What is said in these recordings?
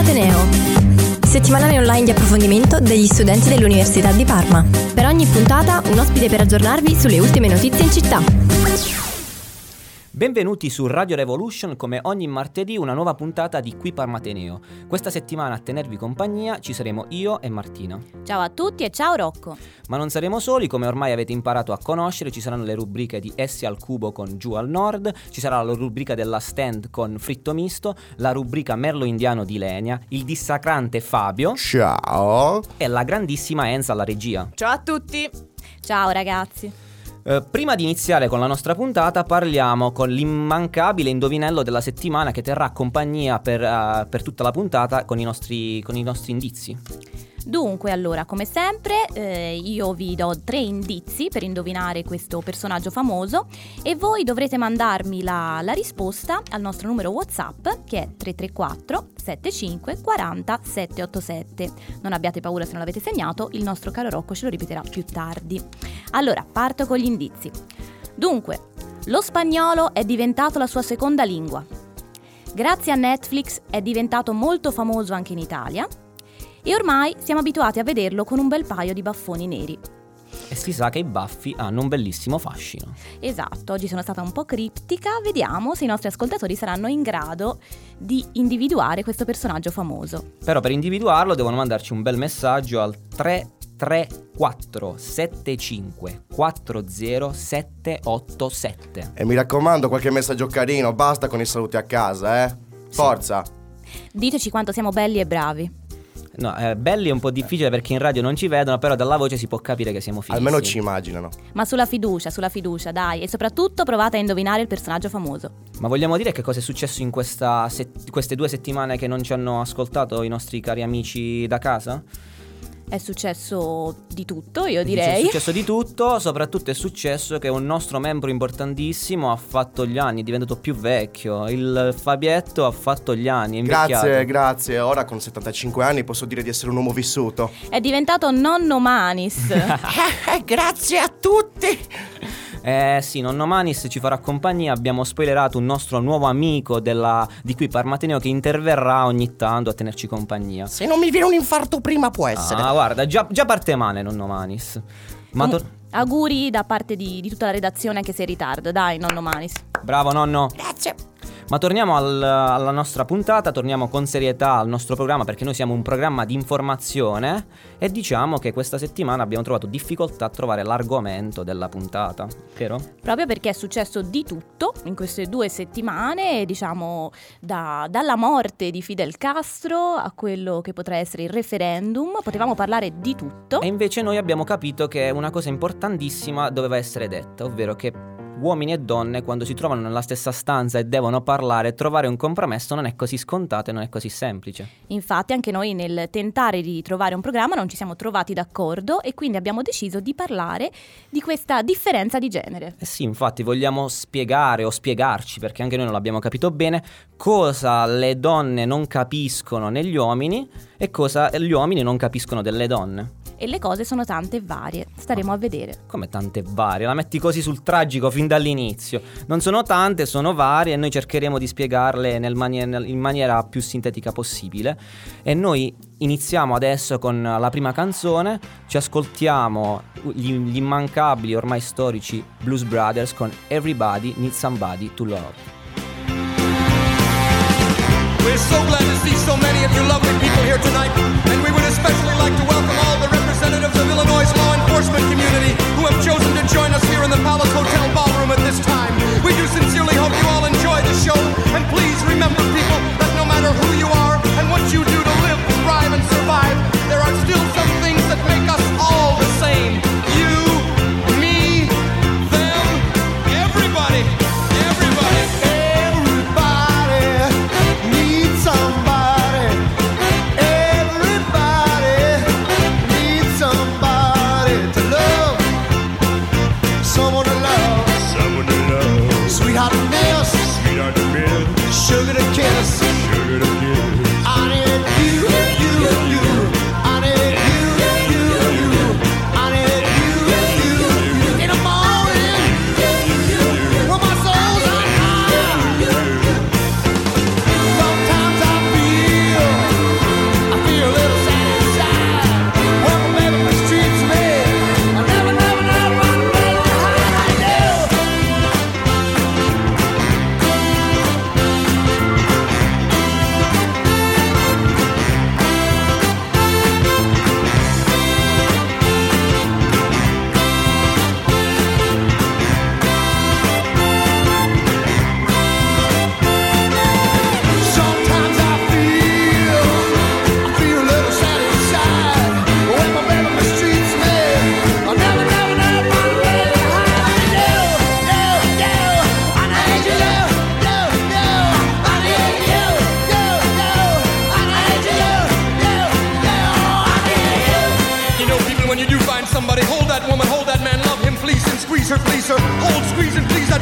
Ateneo, settimanale online di approfondimento degli studenti dell'Università di Parma. Per ogni puntata un ospite per aggiornarvi sulle ultime notizie in città. Benvenuti su Radio Revolution, come ogni martedì una nuova puntata di Qui Parma Ateneo. Questa settimana a tenervi compagnia ci saremo io e Martina. Ciao a tutti e ciao Rocco. Ma non saremo soli, come ormai avete imparato a conoscere, ci saranno le rubriche di Essi al Cubo con Giù al Nord, ci sarà la rubrica della Stand con Fritto Misto, la rubrica Merlo Indiano di Lenia, il dissacrante Fabio. Ciao. E la grandissima Enza alla regia. Ciao a tutti. Ciao ragazzi. Prima di iniziare con la nostra puntata parliamo con l'immancabile indovinello della settimana che terrà compagnia per tutta la puntata con i nostri indizi. Dunque, allora, come sempre, io vi do 3 indizi per indovinare questo personaggio famoso e voi dovrete mandarmi la risposta al nostro numero WhatsApp, che è 334 75 40 787. Non abbiate paura se non l'avete segnato, il nostro caro Rocco ce lo ripeterà più tardi. Allora, parto con gli indizi. Dunque, lo spagnolo è diventato la sua seconda lingua. Grazie a Netflix è diventato molto famoso anche in Italia. E ormai siamo abituati a vederlo con un bel paio di baffoni neri. E si sa che i baffi hanno un bellissimo fascino. Esatto, oggi sono stata un po' criptica, vediamo se i nostri ascoltatori saranno in grado di individuare questo personaggio famoso. Però per individuarlo devono mandarci un bel messaggio al 334 75 40 787. E mi raccomando, qualche messaggio carino, basta con i saluti a casa, Forza. Diteci quanto siamo belli e bravi. No, belli è un po' difficile perché in radio non ci vedono, però dalla voce si può capire che siamo fissi. Almeno ci immaginano. Ma sulla fiducia, dai. E soprattutto provate a indovinare il personaggio famoso. Ma vogliamo dire che cosa è successo in queste 2 settimane che non ci hanno ascoltato i nostri cari amici da casa? È successo di tutto, io direi. È successo di tutto, soprattutto è successo che un nostro membro importantissimo ha fatto gli anni, è diventato più vecchio. Il Fabietto ha fatto gli anni, è invecchiato. Grazie. Ora con 75 anni posso dire di essere un uomo vissuto. È diventato nonno Manis. Grazie a tutti. Sì, nonno Manis ci farà compagnia. Abbiamo spoilerato un nostro nuovo amico di qui Parma Ateneo che interverrà ogni tanto a tenerci compagnia. Se non mi viene un infarto prima può essere. Ah, guarda, già parte male nonno Manis. Auguri da parte di tutta la redazione, anche se in ritardo. Dai, nonno Manis. Bravo nonno. Grazie. Ma torniamo alla nostra puntata, torniamo con serietà al nostro programma, perché noi siamo un programma di informazione e diciamo che questa settimana abbiamo trovato difficoltà a trovare l'argomento della puntata, vero? Proprio perché è successo di tutto in queste 2 settimane, diciamo dalla morte di Fidel Castro a quello che potrà essere il referendum, potevamo parlare di tutto. E invece noi abbiamo capito che una cosa importantissima doveva essere detta, ovvero che uomini e donne, quando si trovano nella stessa stanza e devono parlare, trovare un compromesso non è così scontato e non è così semplice. Infatti anche noi nel tentare di trovare un programma non ci siamo trovati d'accordo e quindi abbiamo deciso di parlare di questa differenza di genere. Sì, infatti vogliamo spiegare o spiegarci, perché anche noi non l'abbiamo capito bene, cosa le donne non capiscono negli uomini e cosa gli uomini non capiscono delle donne. E le cose sono tante e varie, staremo a vedere. Come tante e varie? La metti così sul tragico fin dall'inizio. Non sono tante, sono varie e noi cercheremo di spiegarle in maniera più sintetica possibile. E noi iniziamo adesso con la prima canzone, ci ascoltiamo gli immancabili, ormai storici Blues Brothers con Everybody Needs Somebody to Love. We're so glad to see so many of you lovely people here tonight, and we would especially like to welcome all the representatives of Illinois' law enforcement community who have chosen to join us here in the Palace Hotel Ballroom at this time. We do sincerely hope you all enjoy the show, and please remember, people, that no matter who you are and what you do to live, thrive, and survive, there are still some things that make us all the same. You, me, them, everybody. Sugar to kiss, sugar to kiss. I need you, I need you, I need you. In the morning, when my soul's on fire. Sometimes I feel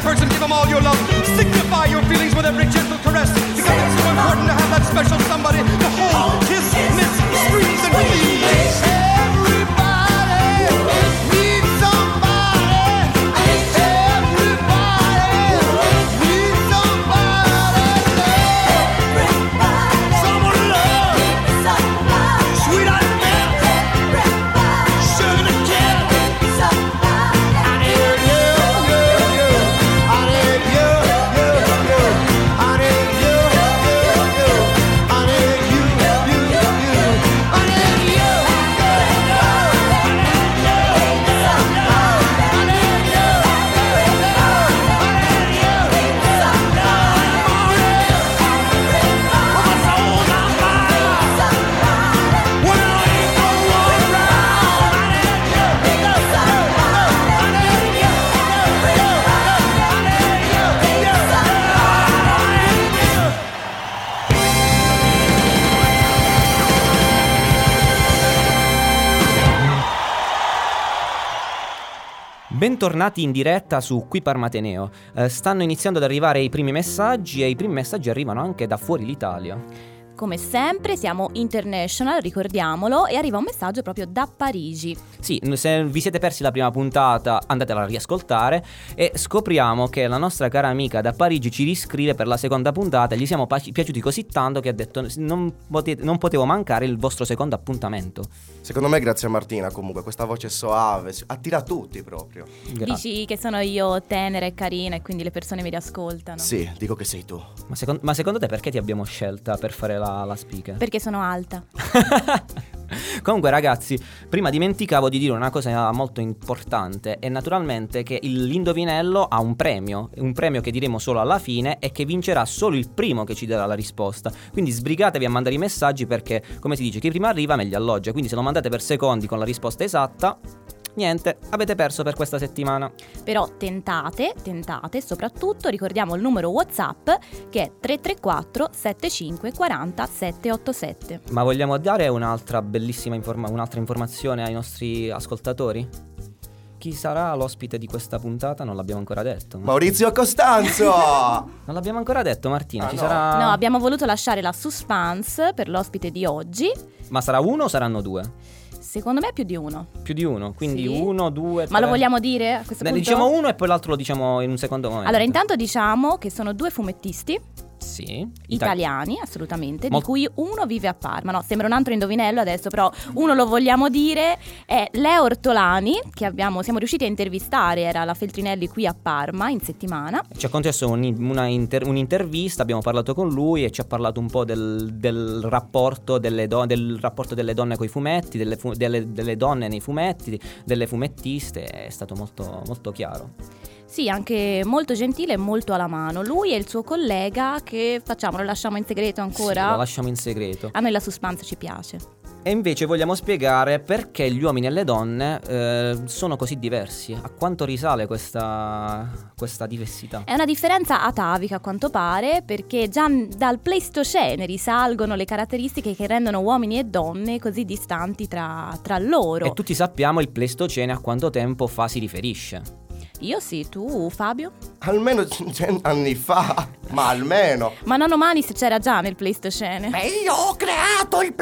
person, give them all your love. Signify your feelings with every gentle caress, because it's so important to have that special somebody to hold, kiss, miss, squeeze, and release. Bentornati in diretta su Qui Parmateneo. Stanno iniziando ad arrivare i primi messaggi e i primi messaggi arrivano anche da fuori l'Italia. Come sempre siamo international, ricordiamolo, e arriva un messaggio proprio da Parigi. Sì, se vi siete persi la prima puntata andatela a riascoltare e scopriamo che la nostra cara amica da Parigi ci riscrive per la seconda puntata e gli siamo piaciuti così tanto che ha detto non potevo mancare il vostro secondo appuntamento. Secondo me grazie a Martina comunque, questa voce soave attira tutti proprio. Dici che sono io tenera e carina e quindi le persone mi riascoltano? Sì, dico che sei tu. Ma secondo te perché ti abbiamo scelta per fare la speaker? Perché sono alta. Comunque ragazzi, prima dimenticavo di dire una cosa molto importante, e naturalmente che l'indovinello ha un premio che diremo solo alla fine e che vincerà solo il primo che ci darà la risposta. Quindi sbrigatevi a mandare i messaggi perché, come si dice, chi prima arriva meglio alloggia. Quindi se lo mandate per secondi con la risposta esatta, niente, avete perso per questa settimana. Però tentate, soprattutto ricordiamo il numero WhatsApp che è 334 75 40 787. Ma vogliamo dare un'altra bellissima un'altra informazione ai nostri ascoltatori? Chi sarà l'ospite di questa puntata non l'abbiamo ancora detto. Maurizio Costanzo! Non l'abbiamo ancora detto, Martina. Ci no. sarà... No, abbiamo voluto lasciare la suspense per l'ospite di oggi. Ma sarà uno o saranno due? Secondo me più di uno. Più di uno, quindi Sì. 1, 2, 3. Ma lo vogliamo dire a questo punto? Diciamo uno e poi l'altro lo diciamo in un secondo momento. Allora, intanto diciamo che sono due fumettisti Sì. italiani, assolutamente, Mol- di cui uno vive a Parma. No, sembra un altro indovinello adesso, però uno lo vogliamo dire. È Leo Ortolani, che siamo riusciti a intervistare, era alla Feltrinelli qui a Parma in settimana. Ci ha concesso un'intervista, abbiamo parlato con lui e ci ha parlato un po' del rapporto delle donne coi fumetti, delle donne nei fumetti, delle fumettiste. È stato molto, molto chiaro. Sì, anche molto gentile e molto alla mano. Lui e il suo collega, che facciamo? Lo lasciamo in segreto ancora? Sì, lo lasciamo in segreto. A noi la suspense ci piace. E invece vogliamo spiegare perché gli uomini e le donne sono così diversi. A quanto risale questa diversità? È una differenza atavica a quanto pare, perché già dal Pleistocene risalgono le caratteristiche che rendono uomini e donne così distanti tra loro. E tutti sappiamo il Pleistocene a quanto tempo fa si riferisce. Io sì, tu Fabio? Almeno 100 anni fa, ma almeno. Ma Nonno Manis c'era già nel Pleistocene. E io ho creato il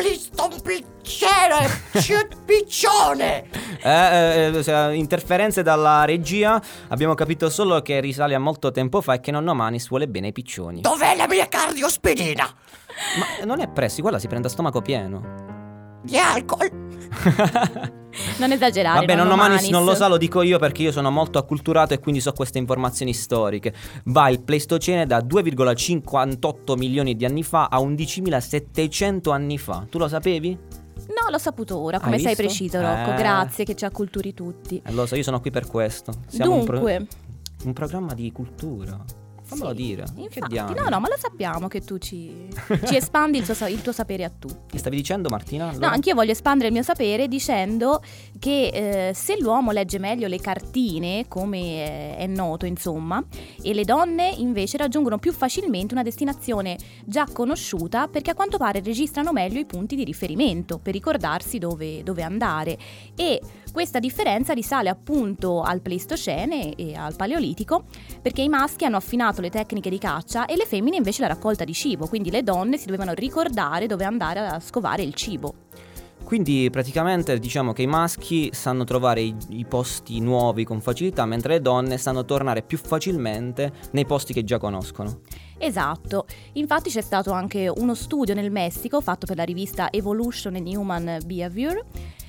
piccione. Interferenze dalla regia. Abbiamo capito solo che risale a molto tempo fa e che Nonno Manis vuole bene ai piccioni. Dov'è la mia cardiospedina? Ma non è presto, quella si prende a stomaco pieno. Di alcol. Non esagerare. Vabbè, Nonno Manis Manis non lo sa, lo dico io perché io sono molto acculturato e quindi so queste informazioni storiche. Va il Pleistocene da 2,58 milioni di anni fa a 11.700 anni fa. Tu lo sapevi? No, l'ho saputo ora, come Hai sei visto? preciso, Rocco. Grazie che ci acculturi tutti. Lo so, io sono qui per questo. Siamo Dunque, un programma di cultura. Fammelo dire. Che infatti, diamine. no, ma lo sappiamo che tu ci espandi il tuo sapere a tutti. Che stavi dicendo, Martina? Allora? No, anch'io voglio espandere il mio sapere dicendo che se l'uomo legge meglio le cartine, come è noto insomma, e le donne invece raggiungono più facilmente una destinazione già conosciuta, perché a quanto pare registrano meglio i punti di riferimento per ricordarsi dove andare. E Questa differenza risale appunto al Pleistocene e al Paleolitico, perché i maschi hanno affinato le tecniche di caccia e le femmine invece la raccolta di cibo, quindi le donne si dovevano ricordare dove andare a scovare il cibo. Quindi praticamente diciamo che i maschi sanno trovare i posti nuovi con facilità, mentre le donne sanno tornare più facilmente nei posti che già conoscono. Esatto, infatti c'è stato anche uno studio nel Messico fatto per la rivista Evolution and Human Behavior,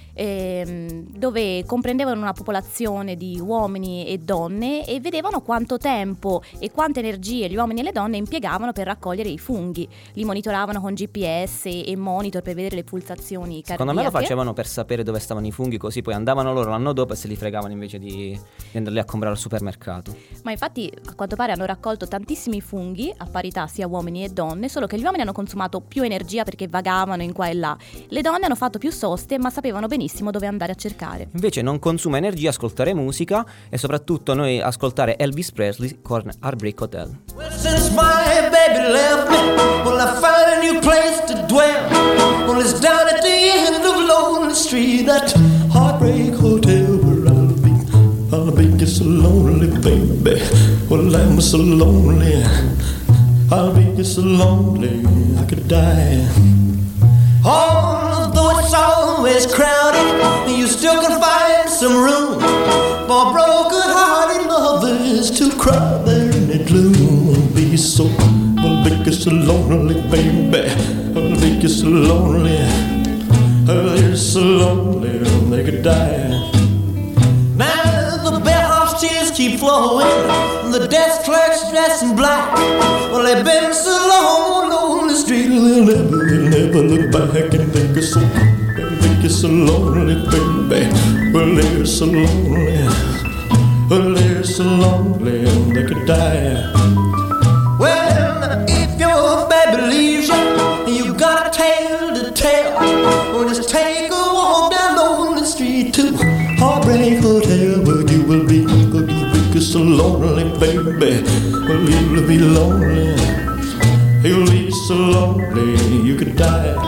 dove comprendevano una popolazione di uomini e donne e vedevano quanto tempo e quante energie gli uomini e le donne impiegavano per raccogliere i funghi. Li monitoravano con GPS e monitor per vedere le pulsazioni cardiache. Secondo me lo facevano per sapere dove stavano i funghi, così poi andavano loro l'anno dopo e se li fregavano invece di andarli a comprare al supermercato. Ma infatti a quanto pare hanno raccolto tantissimi funghi a parità sia uomini e donne, solo che gli uomini hanno consumato più energia perché vagavano in qua e là. Le donne hanno fatto più soste ma sapevano benissimo dove andare a cercare. Invece non consuma energia ascoltare musica e soprattutto noi ascoltare Elvis Presley con Heartbreak Hotel. Well, since my baby left me, well, I found a new place to dwell. Well, it's down at the end of Lonely Street, that Heartbreak Hotel where I'll be just so lonely, baby. Well, I'm so lonely, I'll be just so lonely, I could die. Although it's always crowded, you still can find some room for broken-hearted lovers to cry there in the gloom. Be so, well, be so lonely, baby. I'll be so lonely, they're so lonely they could die. Now the bellhop's tears keep flowing, the desk clerk's dressed in black. Well, they've been so long on the street, they'll never look back and think it's so lonely, baby. Well, they're so lonely, well, they're so lonely they could die. Well, if your baby leaves you, you got a tale to tell. Well, just take a walk down Lonely Street to Heartbreak Hotel, where you will be so lonely, baby. Well, you'll be lonely, you'll be so lonely you could die.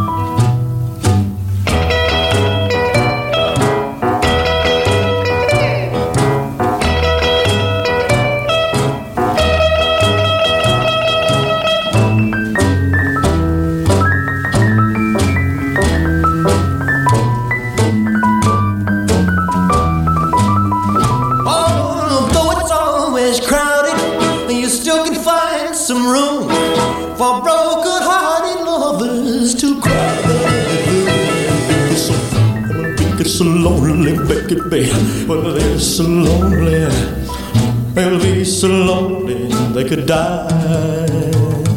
Some room for broken-hearted lovers to cry. They're so lonely, baby. Well, they're so lonely. They'll be so lonely they could die.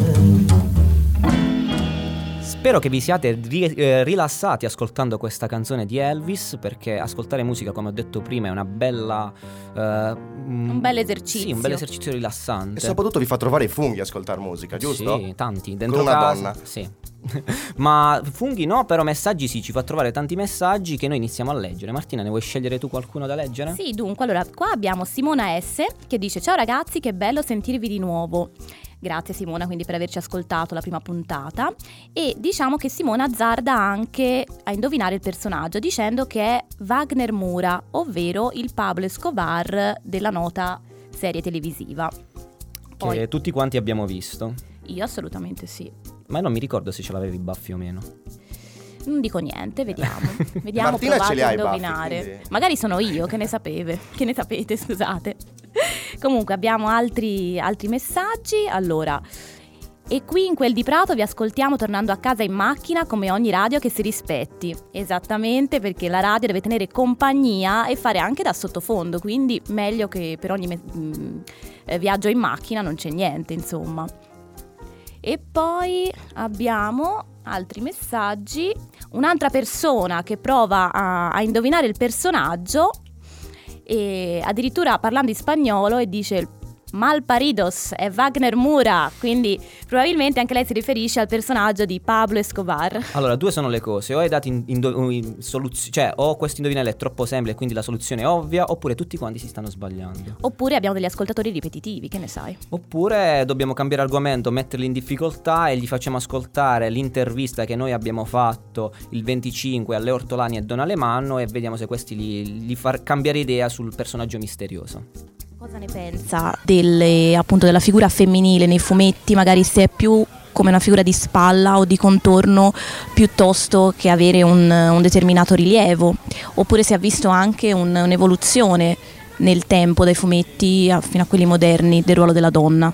Spero che vi siate rilassati ascoltando questa canzone di Elvis, perché ascoltare musica, come ho detto prima, è una bella un bel esercizio. Sì, un bel esercizio rilassante. E soprattutto vi fa trovare i funghi ascoltare musica, giusto? Sì, tanti, dentro con una casa. donna. Sì. Ma funghi no, però messaggi sì, ci fa trovare tanti messaggi che noi iniziamo a leggere. Martina, ne vuoi scegliere tu qualcuno da leggere? Sì, dunque, allora qua abbiamo Simona S che dice: ciao ragazzi, che bello sentirvi di nuovo. Grazie Simona quindi per averci ascoltato la prima puntata. E diciamo che Simona azzarda anche a indovinare il personaggio dicendo che è Wagner Moura, ovvero il Pablo Escobar della nota serie televisiva. Che tutti quanti abbiamo visto. Io assolutamente sì. Ma non mi ricordo se ce l'avevi i baffi o meno. Non dico niente, vediamo. Vediamo, Martina provate ce li ha a i baffi, indovinare. quindi. Magari sono io, che ne sapete, scusate. Comunque abbiamo altri messaggi. Allora, e qui in quel di Prato vi ascoltiamo tornando a casa in macchina, come ogni radio che si rispetti. Esattamente, perché la radio deve tenere compagnia e fare anche da sottofondo, quindi meglio che per ogni viaggio in macchina non c'è niente, insomma. E poi abbiamo altri messaggi. Un'altra persona che prova a indovinare il personaggio, e addirittura parlando in spagnolo, e dice: Malparidos è Wagner Moura, quindi probabilmente anche lei si riferisce al personaggio di Pablo Escobar. Allora, due sono le cose: o hai dato cioè o questo indovinello è troppo semplice e quindi la soluzione è ovvia, oppure tutti quanti si stanno sbagliando. Oppure abbiamo degli ascoltatori ripetitivi, che ne sai? Oppure dobbiamo cambiare argomento, metterli in difficoltà e gli facciamo ascoltare l'intervista che noi abbiamo fatto il 25 alle Ortolani e Don Alemanno e vediamo se questi gli fa cambiare idea sul personaggio misterioso. Cosa ne pensa appunto della figura femminile nei fumetti, magari se è più come una figura di spalla o di contorno piuttosto che avere un determinato rilievo, oppure se ha visto anche un'evoluzione nel tempo dai fumetti fino a quelli moderni del ruolo della donna?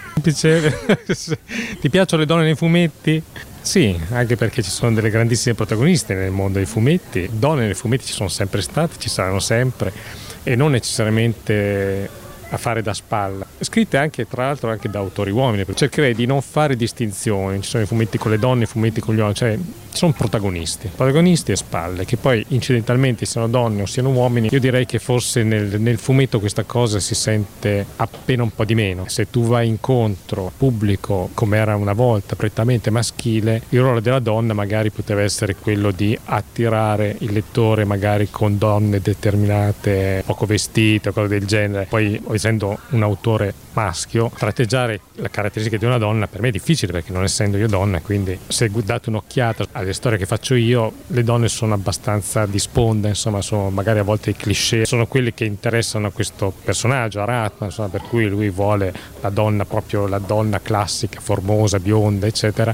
Ti piacciono le donne nei fumetti? Sì, anche perché ci sono delle grandissime protagoniste nel mondo dei fumetti. Donne nei fumetti ci sono sempre state, ci saranno sempre, e non necessariamente a fare da spalla, scritte anche tra l'altro anche da autori uomini. Cercherei di non fare distinzioni, ci sono i fumetti con le donne, i fumetti con gli uomini, cioè sono protagonisti e spalle, che poi incidentalmente siano donne o siano uomini. Io direi che forse nel fumetto questa cosa si sente appena un po' di meno. Se tu vai incontro pubblico come era una volta prettamente maschile, il ruolo della donna magari poteva essere quello di attirare il lettore magari con donne determinate, poco vestite o cose del genere. Poi essendo un autore maschio, tratteggiare la caratteristica di una donna per me è difficile, perché non essendo io donna, quindi se date un'occhiata alle storie che faccio io, le donne sono abbastanza di sponda, insomma, sono magari a volte i cliché, sono quelli che interessano a questo personaggio, a Ratman, insomma, per cui lui vuole la donna, proprio la donna classica, formosa, bionda, eccetera.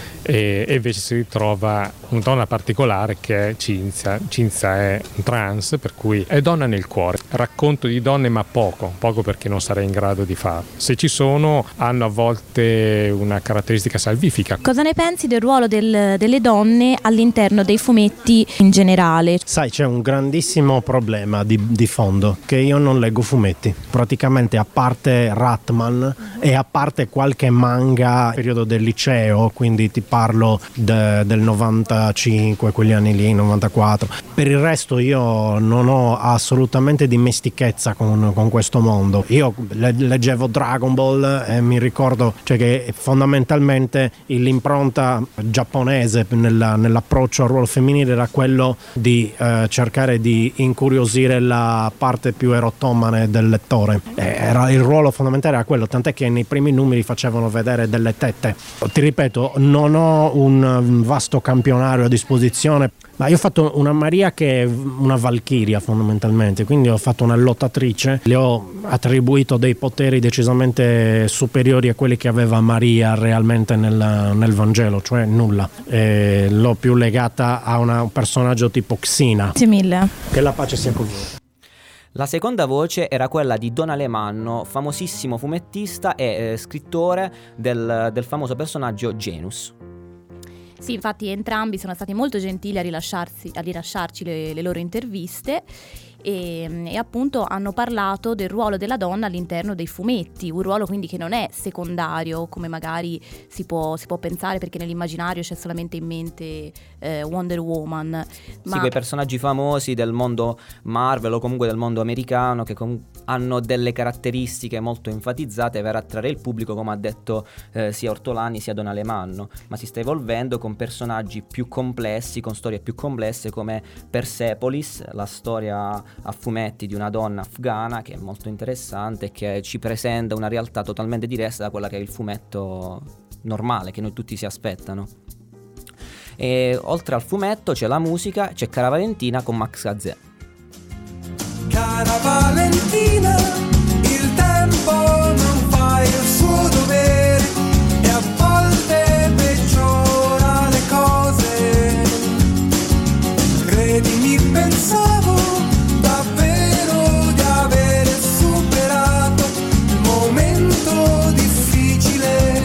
E invece si ritrova una donna particolare che è Cinzia. Cinzia è un trans, per cui è donna nel cuore. Racconto di donne, ma poco perché non sarei in grado di farlo. Se ci sono, hanno a volte una caratteristica salvifica. Cosa ne pensi del ruolo delle donne all'interno dei fumetti in generale? Sai, c'è un grandissimo problema di fondo, che io non leggo fumetti. Praticamente, a parte Ratman e a parte qualche manga periodo del liceo, quindi ti parlo del 95, quegli anni lì, 94. Per il resto io non ho assolutamente dimestichezza con questo mondo. Io leggevo Dragon Ball e mi ricordo, cioè, che fondamentalmente l'impronta giapponese nell'approccio al ruolo femminile era quello di cercare di incuriosire la parte più erotomane del lettore. Era il ruolo fondamentale, era quello, tant'è che nei primi numeri facevano vedere delle tette. Ti ripeto, non ho un vasto campionario a disposizione, ma io ho fatto una Maria che è una valchiria fondamentalmente, quindi ho fatto una lottatrice, le ho attribuito dei poteri decisamente superiori a quelli che aveva Maria realmente nel Vangelo, cioè nulla. L'ho più legata a un personaggio tipo Xina. Grazie mille. Che la pace sia con voi. La seconda voce era quella di Don Alemanno, famosissimo fumettista e scrittore del famoso personaggio Genus. Sì, infatti entrambi sono stati molto gentili a rilasciarci le loro interviste e appunto hanno parlato del ruolo della donna all'interno dei fumetti, un ruolo quindi che non è secondario come magari si può pensare, perché nell'immaginario c'è solamente in mente Wonder Woman. Sì, quei personaggi famosi del mondo Marvel o comunque del mondo americano che hanno delle caratteristiche molto enfatizzate per attrarre il pubblico, come ha detto sia Ortolani sia Don Alemanno, ma si sta evolvendo con personaggi più complessi, con storie più complesse, come Persepolis, la storia a fumetti di una donna afghana che è molto interessante e che ci presenta una realtà totalmente diversa da quella che è il fumetto normale che noi tutti si aspettano. E oltre al fumetto c'è la musica, c'è Cara Valentina con Max Gazzè. Cara Valentina, il tempo non fa il suo dovere e a volte peggiora le cose. Credimi, pensavo davvero di avere superato il momento difficile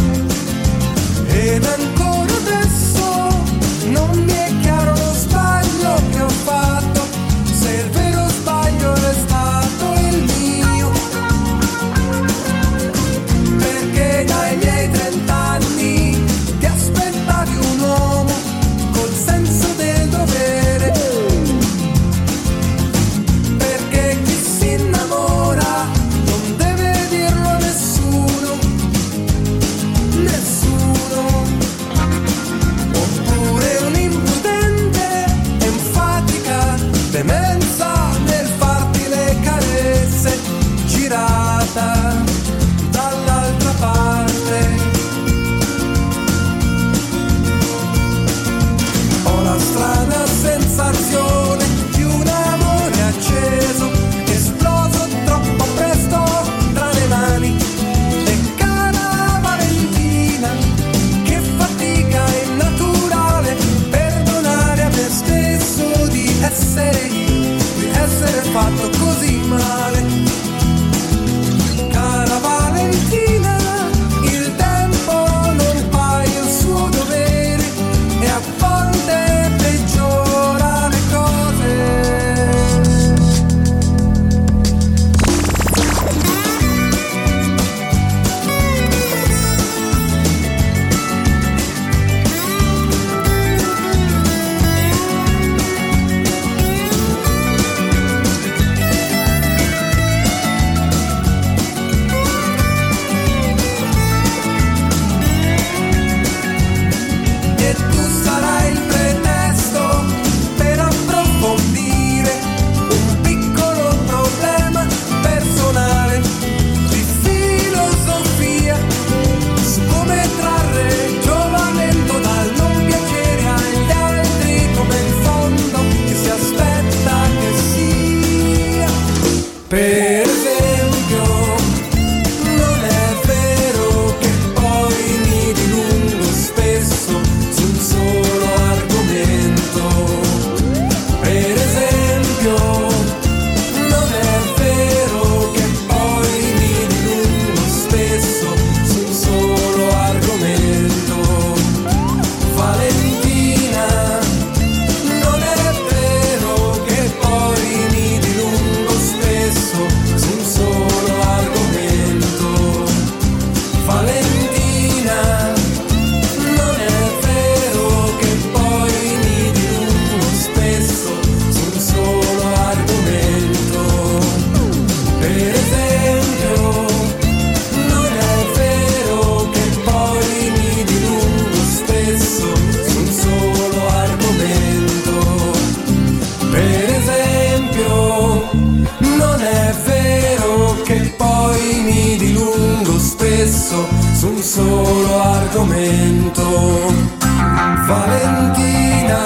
ed ancora adesso non mi è chiaro lo sbaglio che ho fatto, se il vero sbaglio è stato il mio. suo argomento. Valentina,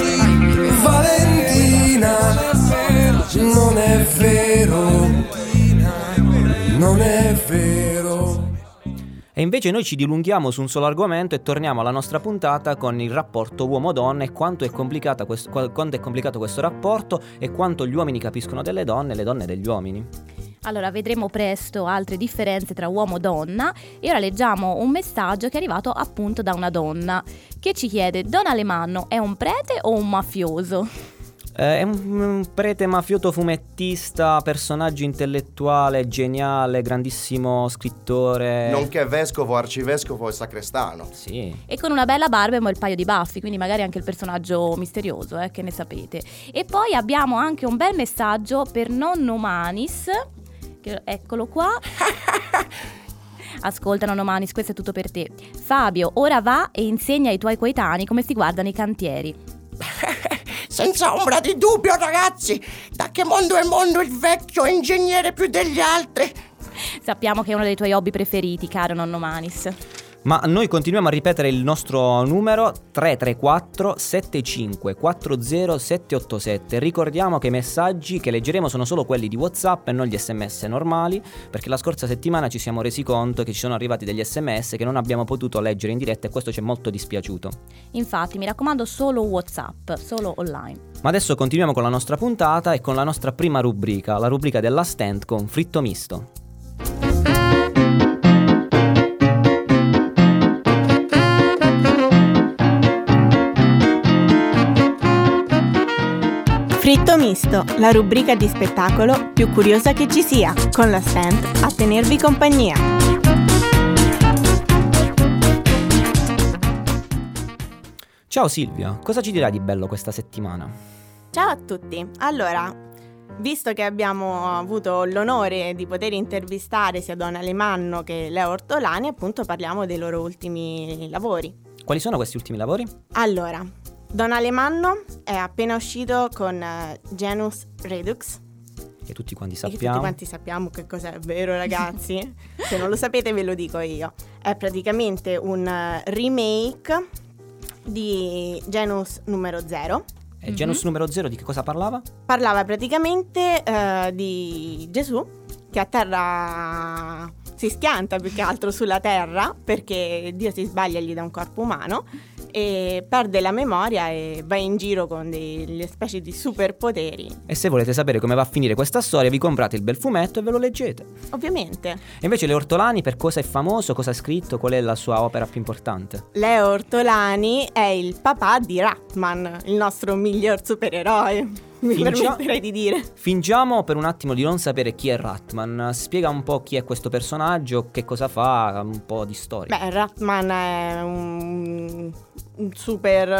non è vero, non è vero. E invece noi ci dilunghiamo su un solo argomento e torniamo alla nostra puntata con il rapporto uomo-donna e quanto è complicato questo rapporto e quanto gli uomini capiscono delle donne e le donne degli uomini. Allora, vedremo presto altre differenze tra uomo e donna e ora leggiamo un messaggio che è arrivato appunto da una donna che ci chiede: Don Alemanno è un prete o un mafioso? È un prete mafioso fumettista, personaggio intellettuale, geniale, grandissimo scrittore. Nonché vescovo, arcivescovo e sacrestano. Sì. E con una bella barba e un paio di baffi, quindi magari anche il personaggio misterioso, che ne sapete. E poi abbiamo anche un bel messaggio per Nonno Manis, che eccolo qua. Ascolta Nonno Manis, questo è tutto per te. Fabio, ora va e insegna ai tuoi coetanei come si guardano i cantieri. Senza ombra di dubbio, ragazzi, da che mondo è mondo il vecchio è ingegnere più degli altri. Sappiamo che è uno dei tuoi hobby preferiti, caro Nonno Manis. Ma noi continuiamo a ripetere il nostro numero 334 75 40 787. Ricordiamo che i messaggi che leggeremo sono solo quelli di WhatsApp e non gli SMS normali, perché la scorsa settimana ci siamo resi conto che ci sono arrivati degli SMS che non abbiamo potuto leggere in diretta e questo ci è molto dispiaciuto. Infatti, mi raccomando, solo WhatsApp, solo online. Ma adesso continuiamo con la nostra puntata e con la nostra prima rubrica, la rubrica della stand con Fritto Misto. Fritto Misto, la rubrica di spettacolo più curiosa che ci sia, con la stand a tenervi compagnia. Ciao Silvia, cosa ci dirai di bello questa settimana? Ciao a tutti, allora, visto che abbiamo avuto l'onore di poter intervistare sia Don Alemanno che Leo Ortolani, appunto parliamo dei loro ultimi lavori. Quali sono questi ultimi lavori? Allora, Don Alemanno è appena uscito con Genus Redux. Che tutti quanti E che sappiamo. tutti quanti sappiamo che cos'è, vero ragazzi? Se non lo sapete ve lo dico io. È praticamente un remake di Genus numero 0. E Genus numero 0 di che cosa parlava? Parlava praticamente di Gesù che a terra si schianta più che altro sulla terra perché Dio si sbaglia e gli dà un corpo umano e perde la memoria e va in giro con delle specie di superpoteri. E se volete sapere come va a finire questa storia vi comprate il bel fumetto e ve lo leggete. Ovviamente. E invece Leo Ortolani per cosa è famoso, cosa ha scritto, qual è la sua opera più importante? Leo Ortolani è il papà di Ratman, il nostro miglior supereroe. Mi permetterei di dire. Fingiamo per un attimo di non sapere chi è Ratman. Spiega un po' chi è questo personaggio, che cosa fa, un po' di storia. Beh, Ratman è un super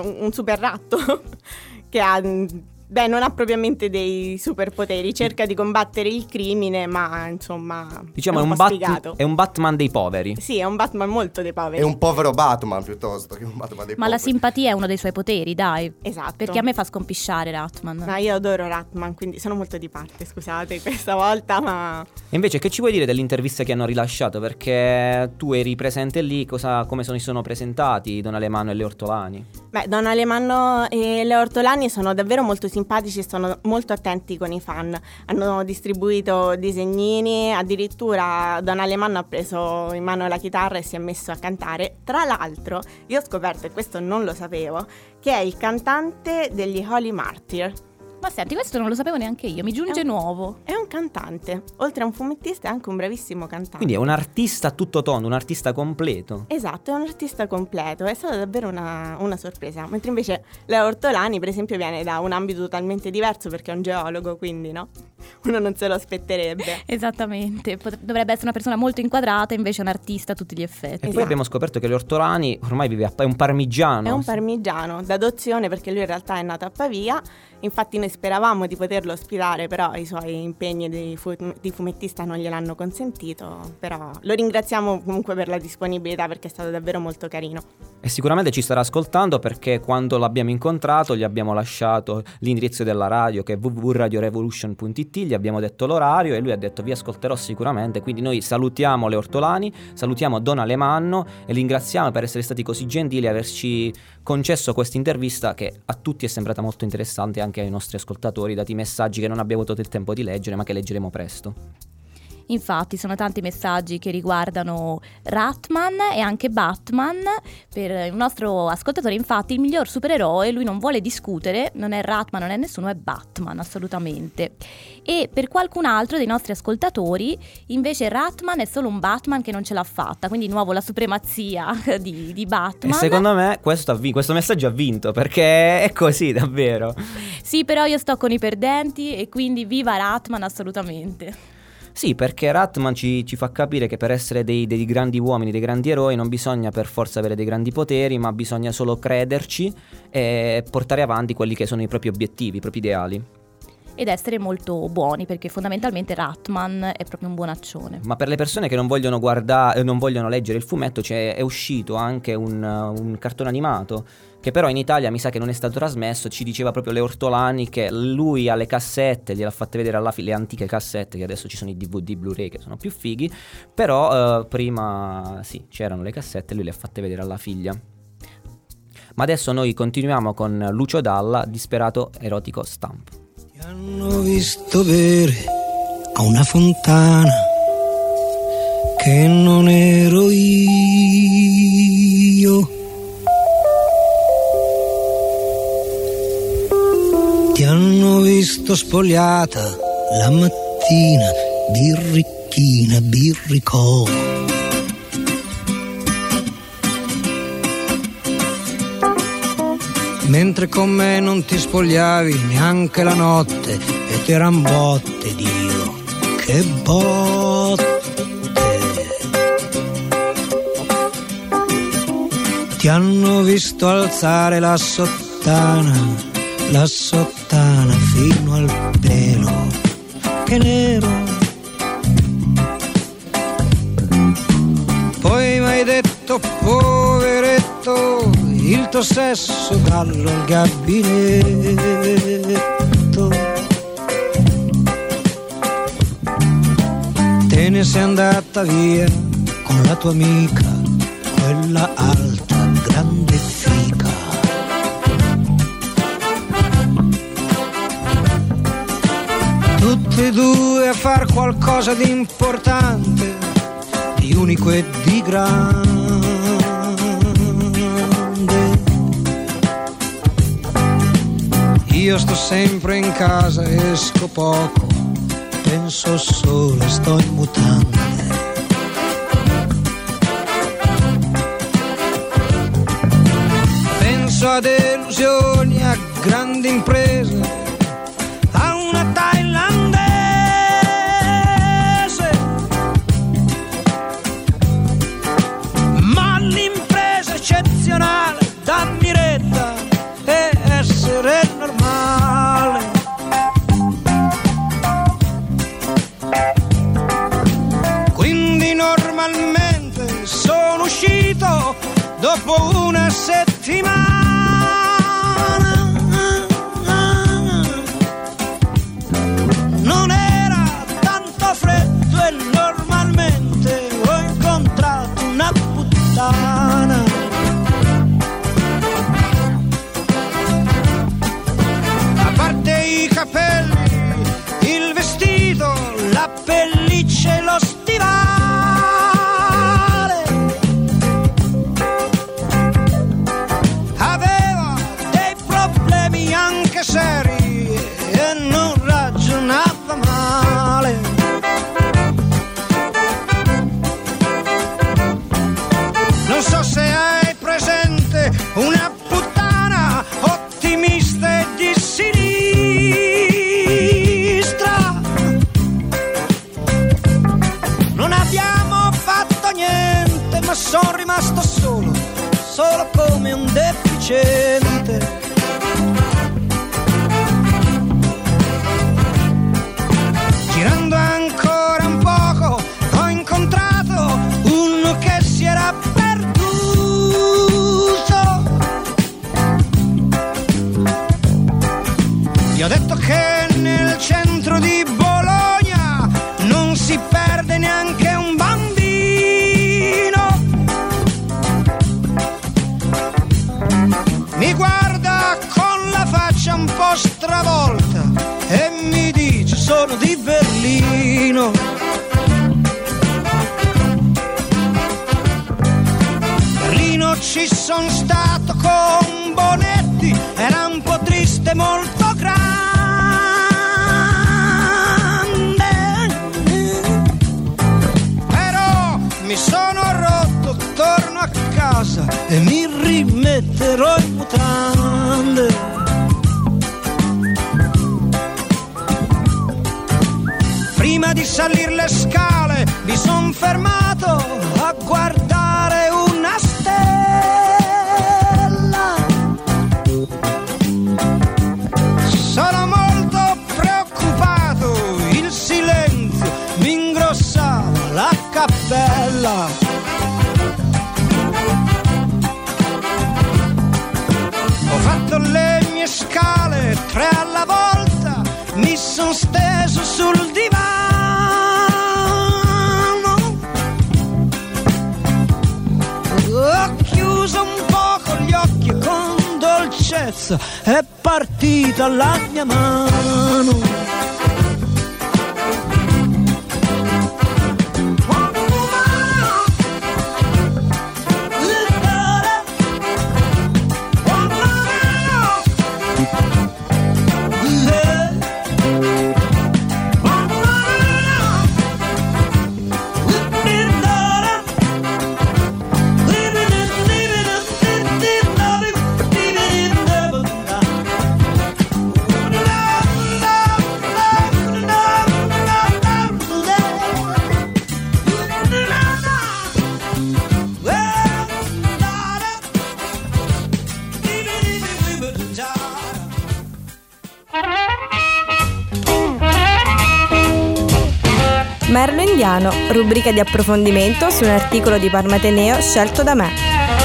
ratto che ha... Beh, non ha propriamente dei superpoteri, cerca di combattere il crimine, ma insomma Diciamo è un po' sfigato. è un Batman dei poveri. Sì, è un Batman molto dei poveri. È un povero Batman piuttosto che un Batman dei Ma poveri. la simpatia è uno dei suoi poteri, dai. Esatto. Perché a me fa scompisciare Ratman. Ma io adoro Ratman, quindi sono molto di parte, scusate questa volta, ma... E invece che ci vuoi dire dell'intervista che hanno rilasciato? Perché tu eri presente lì, come si sono presentati Don Alemanno e Leo Ortolani? Beh, Don Alemanno e Leo Ortolani sono davvero molto simpatici e sono molto attenti con i fan. Hanno distribuito disegnini, addirittura Don Alemanno ha preso in mano la chitarra e si è messo a cantare. Tra l'altro, io ho scoperto, e questo non lo sapevo, che è il cantante degli Holy Martyr. Ma senti, questo non lo sapevo neanche io, mi giunge nuovo. È un cantante, oltre a un fumettista è anche un bravissimo cantante. Quindi è un artista a tutto tondo, un artista completo. Esatto, è un artista completo, è stata davvero una sorpresa. Mentre invece Leo Ortolani, per esempio, viene da un ambito totalmente diverso perché è un geologo, quindi no, uno non se lo aspetterebbe. Esattamente, dovrebbe essere una persona molto inquadrata, invece è un artista a tutti gli effetti. E poi abbiamo scoperto che Leo Ortolani ormai è un parmigiano. È un parmigiano d'adozione perché lui in realtà è nato a Pavia. Infatti noi speravamo di poterlo ospitare, però i suoi impegni di fumettista non gliel'hanno consentito. Però lo ringraziamo comunque per la disponibilità perché è stato davvero molto carino. E sicuramente ci starà ascoltando, perché quando l'abbiamo incontrato gli abbiamo lasciato l'indirizzo della radio, che è www.radiorevolution.it, gli abbiamo detto l'orario e lui ha detto vi ascolterò sicuramente. Quindi noi salutiamo le Ortolani, salutiamo Don Alemanno e ringraziamo per essere stati così gentili e averci concesso questa intervista, che a tutti è sembrata molto interessante, anche ai nostri ascoltatori, dati i messaggi che non abbiamo avuto il tempo di leggere ma che leggeremo presto. Infatti sono tanti messaggi che riguardano Ratman e anche Batman. Per il nostro ascoltatore, infatti, il miglior supereroe, lui non vuole discutere, non è Ratman, non è nessuno, è Batman, assolutamente. E per qualcun altro dei nostri ascoltatori invece Ratman è solo un Batman che non ce l'ha fatta, quindi di nuovo la supremazia di Batman. E secondo me questo messaggio ha vinto, perché è così davvero. Sì, però io sto con i perdenti e quindi viva Ratman assolutamente. Sì, perché Ratman ci fa capire che per essere dei grandi uomini, dei grandi eroi, non bisogna per forza avere dei grandi poteri, ma bisogna solo crederci e portare avanti quelli che sono i propri obiettivi, i propri ideali. Ed essere molto buoni, perché fondamentalmente Ratman è proprio un buonaccione. Ma per le persone che non vogliono guardare, non vogliono leggere il fumetto, è uscito anche un cartone animato, che però in Italia mi sa che non è stato trasmesso. Ci diceva proprio le Ortolani che lui ha le cassette, gliel'ha fatte vedere le antiche cassette, che adesso ci sono i DVD Blu-ray che sono più fighi, però prima sì, c'erano le cassette e lui le ha fatte vedere alla figlia. Ma adesso noi continuiamo con Lucio Dalla, Disperato Erotico Stamp. Ti hanno visto bere a una fontana che non ero io. Ti hanno visto spogliata la mattina, birricchina, birricò. Mentre con me non ti spogliavi neanche la notte e t'eran botte, Dio, che botte. Ti hanno visto alzare la sottana fino al pelo, che nero. Poi m'hai detto, poveretto, il tuo sesso gallo al gabinetto. Te ne sei andata via con la tua amica, quella alta, grande fica. Tutti e due a far qualcosa di importante, di unico e di grande. Io sto sempre in casa, esco poco, penso solo e sto in mutande. Penso a delusioni, a grandi imprese, a una thailandese. Ma l'impresa eccezionale, dammi retta e essere normale. Quindi normalmente sono uscito dopo una settimana. Non era tanto freddo e normalmente ho incontrato una puttana. A parte i capelli, il vestito, la pelliccia e lo stivale, aveva dei problemi anche seri e non ragionava male. Non so se hai presente una puttana ottimista e di sinistra. Non abbiamo fatto niente, ma sono rimasto solo come un deficiente. Girando ancora un poco ho incontrato uno che si era perduto. stravolta e mi dice sono di Berlino. Berlino ci son stato con Bonetti, era un po' triste, molto grande. Però mi sono rotto, torno a casa e mi rimetterò in mutande. Prima di salire le scale mi son fermato a guardare una stella. Sono molto preoccupato, il silenzio mi ingrossava la cappella. Ho fatto le mie scale 3 alla volta, mi son steso sul divano. Ho chiuso un poco gli occhi e con dolcezza è partita la mia mano. Merlo Indiano, rubrica di approfondimento su un articolo di Parma Ateneo scelto da me.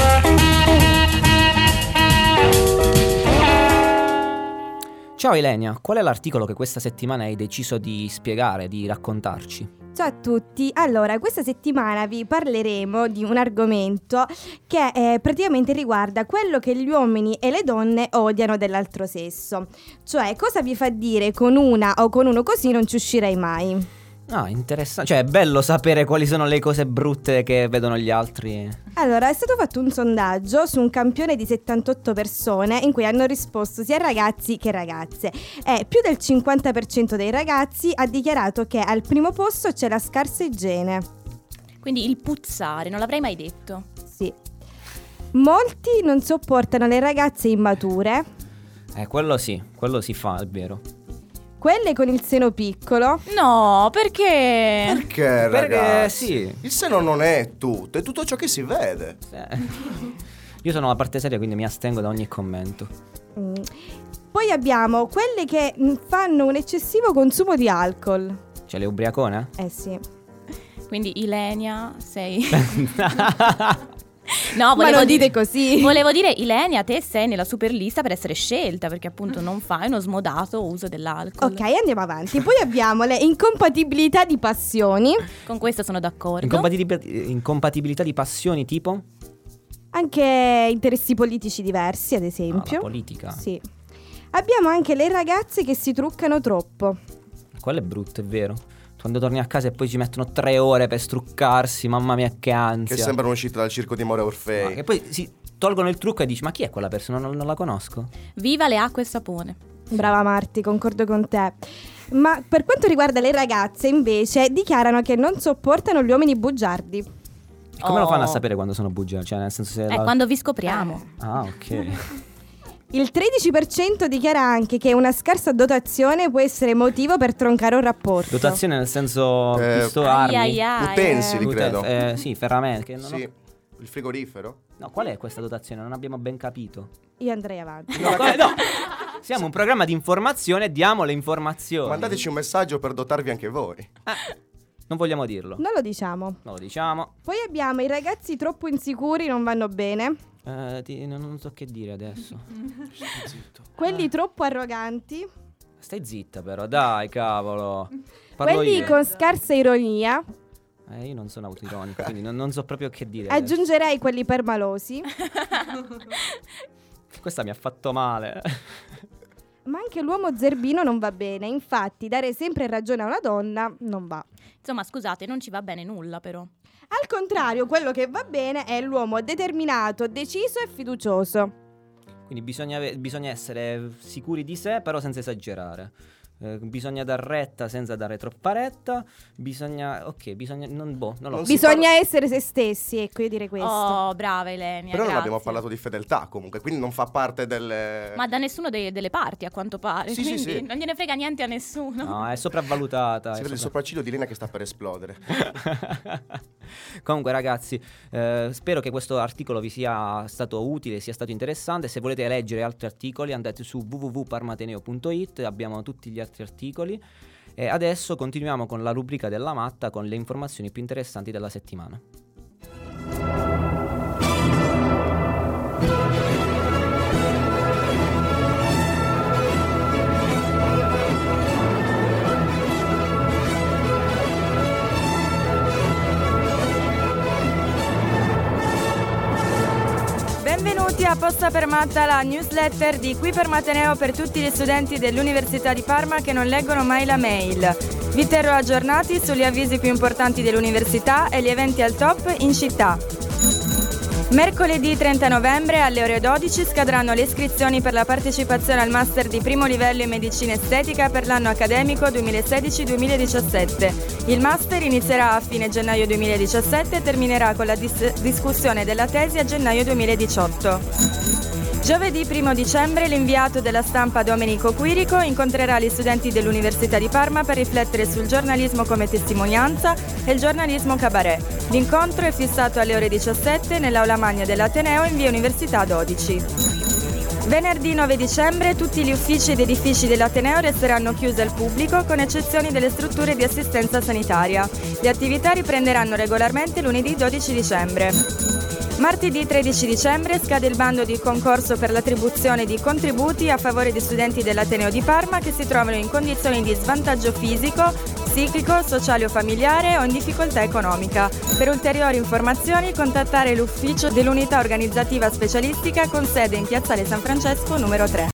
Ciao Ilenia, qual è l'articolo che questa settimana hai deciso di spiegare, di raccontarci? Ciao a tutti, allora questa settimana vi parleremo di un argomento che praticamente riguarda quello che gli uomini e le donne odiano dell'altro sesso. Cioè, cosa vi fa dire con una o con uno così non ci uscirei mai? Ah, interessante, cioè è bello sapere quali sono le cose brutte che vedono gli altri. Allora, è stato fatto un sondaggio su un campione di 78 persone in cui hanno risposto sia ragazzi che ragazze e più del 50% dei ragazzi ha dichiarato che al primo posto c'è la scarsa igiene. Quindi il puzzare, non l'avrei mai detto. Sì. Molti non sopportano le ragazze immature. Quello sì, quello si fa, è vero. Quelle con il seno piccolo. No, perché? Perché, ragazzi? Sì. Il seno non è tutto ciò che si vede. Io sono la parte seria, quindi mi astengo da ogni commento. Poi abbiamo quelle che fanno un eccessivo consumo di alcol. Cioè le ubriacone? Sì. Quindi Ilenia, sei... No, ma non dite così. Volevo dire, Ilenia, te sei nella super lista per essere scelta, perché appunto non fai uno smodato uso dell'alcol. Ok, andiamo avanti. Poi abbiamo le incompatibilità di passioni. Con questo sono d'accordo. Incompatibilità di passioni tipo? Anche interessi politici diversi, ad esempio. La politica. Sì. Abbiamo anche le ragazze che si truccano troppo. Quello è brutto, è vero. Quando torni a casa e poi ci mettono 3 ore per struccarsi, mamma mia che ansia. Che sembrano uscite dal circo di More Orfei. E poi si tolgono il trucco e dici, ma chi è quella persona? Non la conosco. Viva le acque e sapone. Brava Marti, concordo con te. Ma per quanto riguarda le ragazze invece dichiarano che non sopportano gli uomini bugiardi. Come lo fanno a sapere quando sono bugiardi? Cioè nel senso se quando vi scopriamo. Ah, ok. Il 13% dichiara anche che una scarsa dotazione può essere motivo per troncare un rapporto. Dotazione nel senso armi, utensili, credo. Sì, ferramente. Sì, il frigorifero. No, qual è questa dotazione? Non abbiamo ben capito. Io andrei avanti. No. Siamo un programma di informazione, diamo le informazioni. Mandateci un messaggio per dotarvi anche voi. Non vogliamo dirlo. Non lo diciamo. Non lo diciamo. Poi abbiamo i ragazzi troppo insicuri, non vanno bene. Non so che dire adesso. Zitto. Quelli troppo arroganti. Stai zitta però, dai, cavolo. Quelli con scarsa ironia. Io non sono autoironico, quindi non so proprio che dire. Aggiungerei quelli permalosi. Questa mi ha fatto male. Ma anche l'uomo zerbino non va bene, infatti dare sempre ragione a una donna non va. Insomma, scusate, non ci va bene nulla però. Al contrario, quello che va bene è l'uomo determinato, deciso e fiducioso. Quindi bisogna essere sicuri di sé, però senza esagerare. Bisogna dar retta senza dare troppa retta. Bisogna essere se stessi, ecco, io direi questo. Oh, brava Elenia. Però non grazie. abbiamo parlato di fedeltà comunque, quindi non fa parte delle... Ma da nessuno delle parti, a quanto pare. Sì, quindi sì. non gliene frega niente a nessuno. No, è sopravvalutata. Si vede il sopracciglio di Elena che sta per esplodere. Comunque ragazzi, spero che questo articolo vi sia stato utile, sia stato interessante. Se volete leggere altri articoli andate su www.parmateneo.it, abbiamo tutti gli altri articoli. E adesso continuiamo con la rubrica della Matta con le informazioni più interessanti della settimana. Benvenuti a Posta per Matta, la newsletter di Qui per Mateneo per tutti gli studenti dell'Università di Parma che non leggono mai la mail. Vi terrò aggiornati sugli avvisi più importanti dell'università e gli eventi al top in città. Mercoledì 30 novembre alle ore 12 scadranno le iscrizioni per la partecipazione al master di primo livello in medicina estetica per l'anno accademico 2016-2017. Il master inizierà a fine gennaio 2017 e terminerà con la discussione della tesi a gennaio 2018. Giovedì 1 dicembre l'inviato della stampa Domenico Quirico incontrerà gli studenti dell'Università di Parma per riflettere sul giornalismo come testimonianza e il giornalismo cabaret. L'incontro è fissato alle ore 17 nell'aula magna dell'Ateneo in via Università 12. Venerdì 9 dicembre tutti gli uffici ed edifici dell'Ateneo resteranno chiusi al pubblico con eccezioni delle strutture di assistenza sanitaria. Le attività riprenderanno regolarmente lunedì 12 dicembre. Martedì 13 dicembre scade il bando di concorso per l'attribuzione di contributi a favore di studenti dell'Ateneo di Parma che si trovano in condizioni di svantaggio fisico, psichico, sociale o familiare o in difficoltà economica. Per ulteriori informazioni contattare l'ufficio dell'unità organizzativa specialistica con sede in Piazzale San Francesco numero 3.